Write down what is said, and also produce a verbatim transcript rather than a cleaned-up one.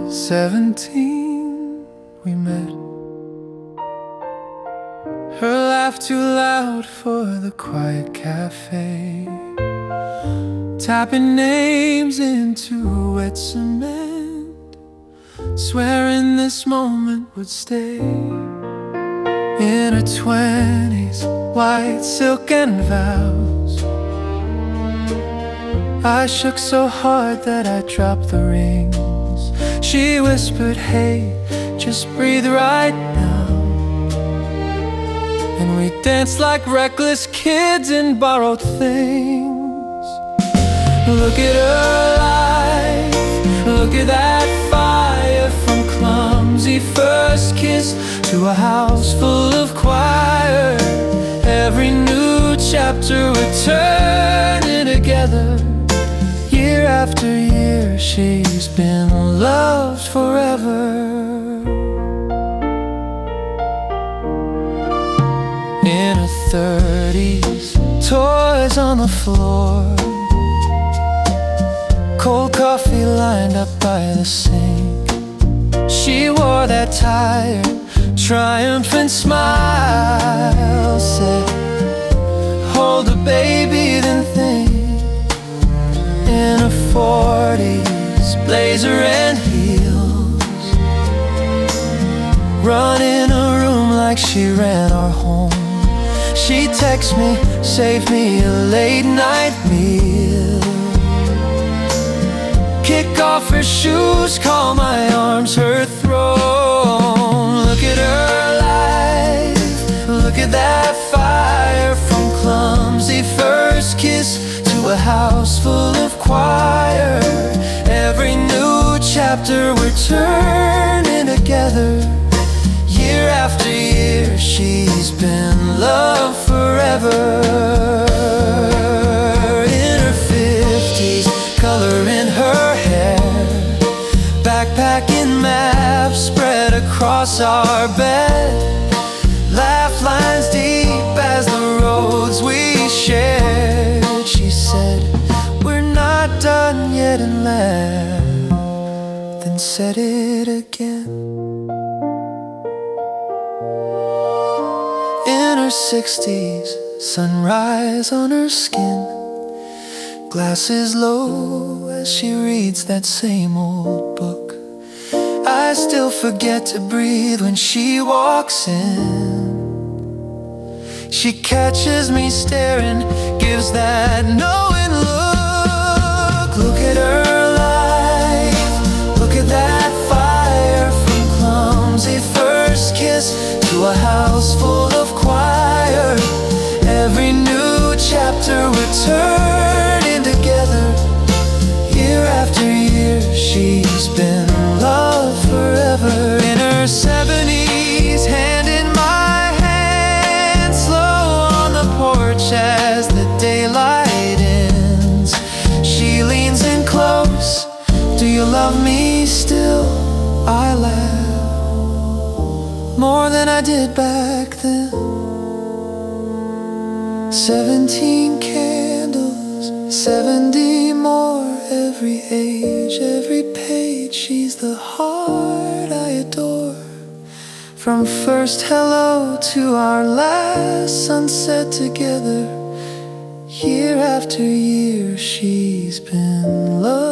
Seventeen, we met. Her laugh too loud for the quiet cafe, tapping names into wet cement, swearing this moment would stay. In her twenties, white silk and vows, I shook so hard that I dropped the rings. She whispered, hey, just breathe right now. And we danced like reckless kids in borrowed things. Look at her life, look at that fire. From clumsy first kiss to a house full of choir. Every new chapter we're turning together. Year after year she's been loved forever. In her thirties, toys on the floor, cold coffee lined up by the sink. She wore that tired, triumphant smile, said, hold a baby, then think. In her forties, blazer and heels, run in a room like she ran our home. She texts me, save me a late night meal. Kick off her shoes, call my arms her throne. Look at her life, look at that fire. From clumsy first kiss to a house full of choir. Every new chapter we're turning together. Year after year she's been loved forever. In her fifties, color in her hair, backpacking maps spread across our bed. Laugh lines deep as the roads we shared. She said, we're not done yet, and laughed, then said it again. In her sixties, sunrise on her skin, glasses low as she reads that same old book. I still forget to breathe when she walks in. She catches me staring, gives that knowing look. Look at her life, look at that fire. From clumsy first kiss to a house full of choir. Every new chapter we're turning together. Year after year she's been loved forever. In her seventies, hand in my hand, slow on the porch as the daylight ends. She leans in close, do you love me still? I laugh, more than I did back then. Seventeen candles, seventy more. Every age, every page, she's the heart I adore. From first hello to our last sunset together. Year after year she's been loved.